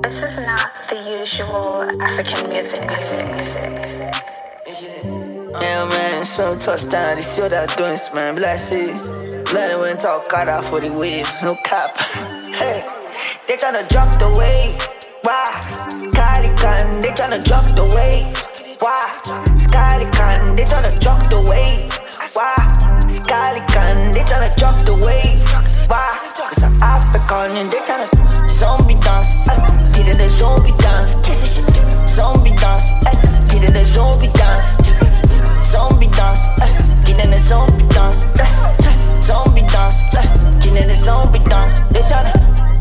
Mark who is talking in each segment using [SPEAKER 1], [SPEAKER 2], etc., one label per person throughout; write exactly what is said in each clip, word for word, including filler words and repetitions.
[SPEAKER 1] This is not the usual African music.
[SPEAKER 2] Yeah, man, so touchdown, they show that doing, man. Bless it. Let it went talk cut out for the wave, no cap. Hey, they tryna drop the wave. Why? Calican, they tryna drop the wave. Why? Scalican, they tryna drop the wave. Why? Scalican, they tryna drop the wave. Why? Cause I'm African and they tryna zombie dance. Get in the zombie dance. Kiss it shit. Zombie dance. Get in the zombie dance. Zombie dance. Get in the zombie dance. Zombie dance. Get in the zombie dance. They tryna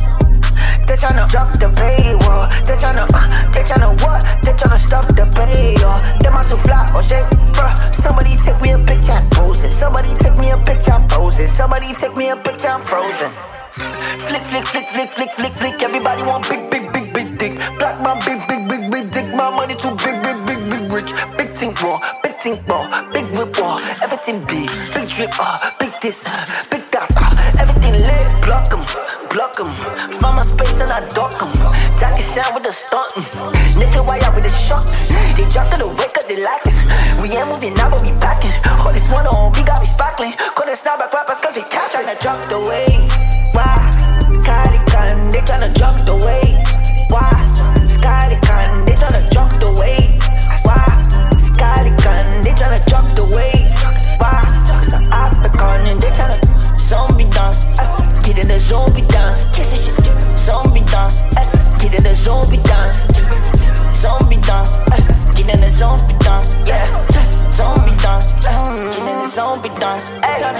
[SPEAKER 2] They tryna drop the paywall. They tryna, uh, they tryna what? They tryna stop the paywall. Them out to fly or shit, bruh. Somebody take me a picture, I'm posing. Somebody take me a picture, I'm posing. Somebody take me a picture, I'm frozen. Flick, flick, flick, flick, flick, flick, flick. Everybody want big, big, big, big dick. Black man, big, big, big, big dick. My money too big, big, big, big rich. Big think raw, big think raw, big whip raw. Everything big, big drip, uh, big this, uh, big that, uh, everything lit. Block 'em, block 'em. Find my space and I dock 'em. Jacket shine with the stuntin'. Nigga, why out with the shot? They dropped it away cause they like it. We ain't moving now, but we packing. All this one on, we got me sparkling. Call them snapback rappers cause they catch. Tryna drop the wave. Why? Calican, they tryna drop the wave. Why? Scalican, they tryna drop the wave. Why? Scalican, they tryna drop the wave. Why? Cause I'm African and they tryna zombie dance. Get in the zombie dance. Kiss it shit. Zombie dance. Get in the zombie dance. Zombie dance. Get in the zombie dance. Yeah. Zombie dance. Get in the zombie dance.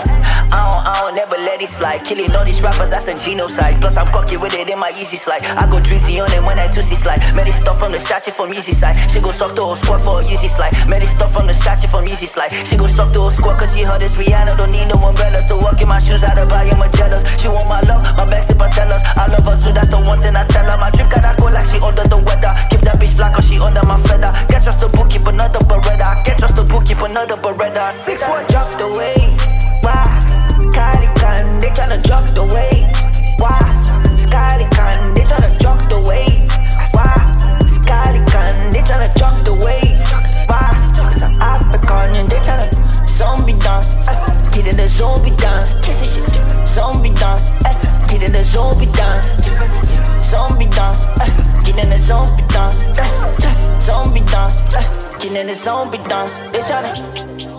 [SPEAKER 2] I don't, I don't never let it slide. Killing all these rappers, that's a genocide. Plus I'm cocky with it in my easy slide. I go drizzy on them when I juicy slide. Made it stuff from the shot shit from easy side. She go suck the whole squad for a easy slide. Made it stuff from the shot shit from easy slide. She go suck the whole squad cause she heard this Rihanna. Don't need no umbrellas to walk in my shoes. Out of buy you my jealous. She want my love, my back sip and tell us. I love her too, that's the one thing I tell her. My drink gotta go like she under the weather. Keep that bitch flat cause she under my feather. Can't trust the book, keep another Beretta. Can't trust the book, keep another Beretta. Six one drop the way. Why? Calican, they tryna drop the wave. Why? Scalican, they tryna drop the wave. Why? Scalican, they tryna drop the wave. Why? Cause I'm African and they tryna zombie dance. Get in the zombie dance. Kiss it shit. Zombie dance. Get in the zombie dance. Zombie dance. Get in the zombie dance. Zombie dance. Get in the zombie dance. They tryna